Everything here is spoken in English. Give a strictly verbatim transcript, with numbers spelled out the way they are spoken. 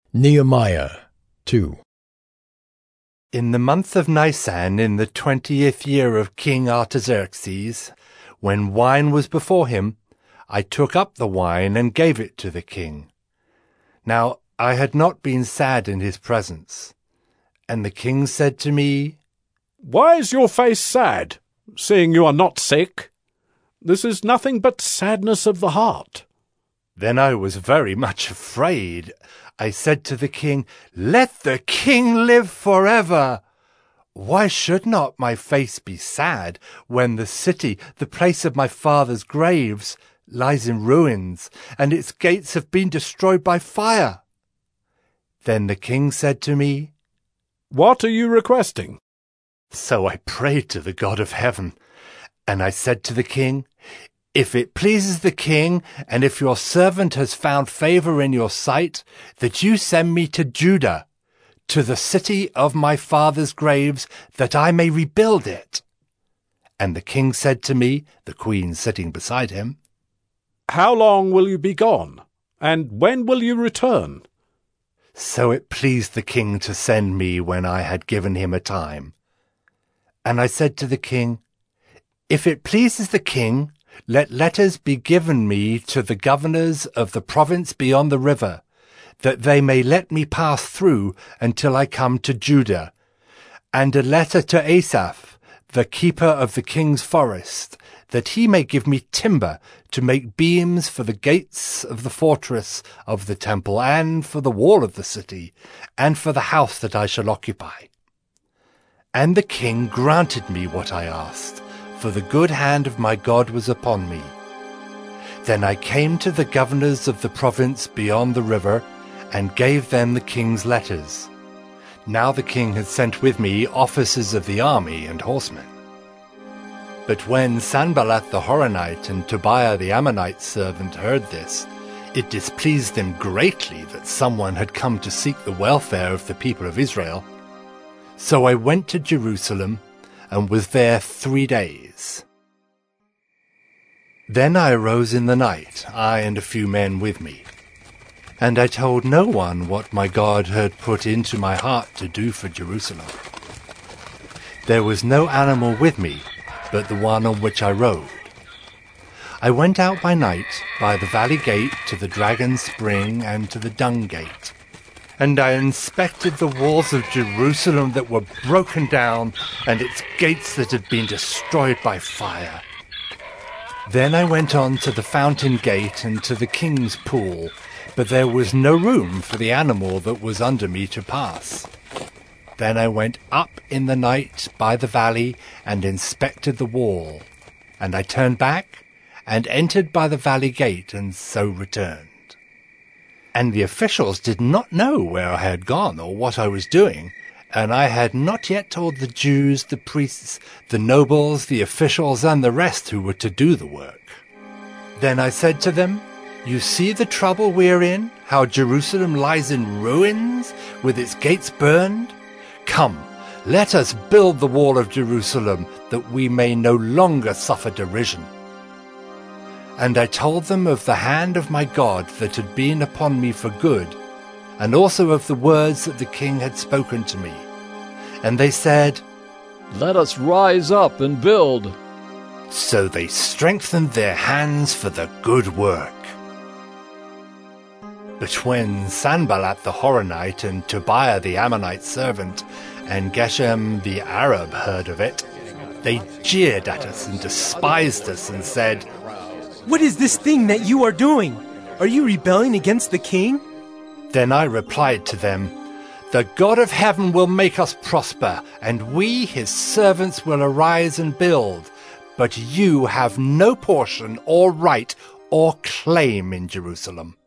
Nehemiah two. In the month of Nisan, in the twentieth year of King Artaxerxes, when wine was before him, I took up the wine and gave it to the king. Now I had not been sad in his presence. And the king said to me, "Why is your face sad, seeing you are not sick? This is nothing but sadness of the heart." Then I was very much afraid. I said to the king, "Let the king live forever! Why should not my face be sad when the city, the place of my father's graves, lies in ruins, and its gates have been destroyed by fire?" Then the king said to me, "What are you requesting?" So I prayed to the God of heaven, and I said to the king, "If it pleases the king, and if your servant has found favor in your sight, that you send me to Judah, to the city of my father's graves, that I may rebuild it." And the king said to me, the queen sitting beside him, "How long will you be gone, and when will you return?" So it pleased the king to send me when I had given him a time. And I said to the king, "If it pleases the king, let letters be given me to the governors of the province beyond the river, that they may let me pass through until I come to Judah, and a letter to Asaph, the keeper of the king's forest, that he may give me timber to make beams for the gates of the fortress of the temple, and for the wall of the city, and for the house that I shall occupy." And the king granted me what I asked, for the good hand of my God was upon me. Then I came to the governors of the province beyond the river, and gave them the king's letters. Now the king had sent with me officers of the army and horsemen. But when Sanballat the Horonite and Tobiah the Ammonite servant heard this, it displeased them greatly that someone had come to seek the welfare of the people of Israel. So I went to Jerusalem, and was there three days. Then I arose in the night, I and a few men with me. And I told no one what my God had put into my heart to do for Jerusalem. There was no animal with me, but the one on which I rode. I went out by night, by the valley gate to the Dragon's Spring and to the Dung Gate. And I inspected the walls of Jerusalem that were broken down, and its gates that had been destroyed by fire. Then I went on to the fountain gate and to the king's pool, but there was no room for the animal that was under me to pass. Then I went up in the night by the valley and inspected the wall, and I turned back and entered by the valley gate, and so returned. And the officials did not know where I had gone or what I was doing, and I had not yet told the Jews, the priests, the nobles, the officials, and the rest who were to do the work. Then I said to them, "You see the trouble we are in, how Jerusalem lies in ruins, with its gates burned? Come, let us build the wall of Jerusalem, that we may no longer suffer derision." And I told them of the hand of my God that had been upon me for good, and also of the words that the king had spoken to me. And they said, "Let us rise up and build." So they strengthened their hands for the good work. But when Sanballat the Horonite and Tobiah the Ammonite servant and Geshem the Arab heard of it, they jeered at us and despised us and said, "What is this thing that you are doing? Are you rebelling against the king?" Then I replied to them, "The God of heaven will make us prosper, and we, his servants, will arise and build. But you have no portion or right or claim in Jerusalem."